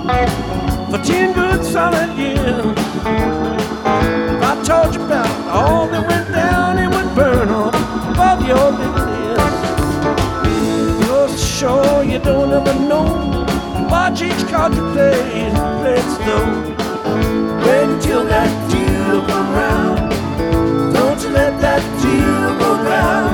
for 10 good solid years. If I told you about all that went down, it would burn up above your little ears. Goes to show you don't ever know. Watch each card you play and play it slow. Wait until that deal come round. Don't you let that deal go down.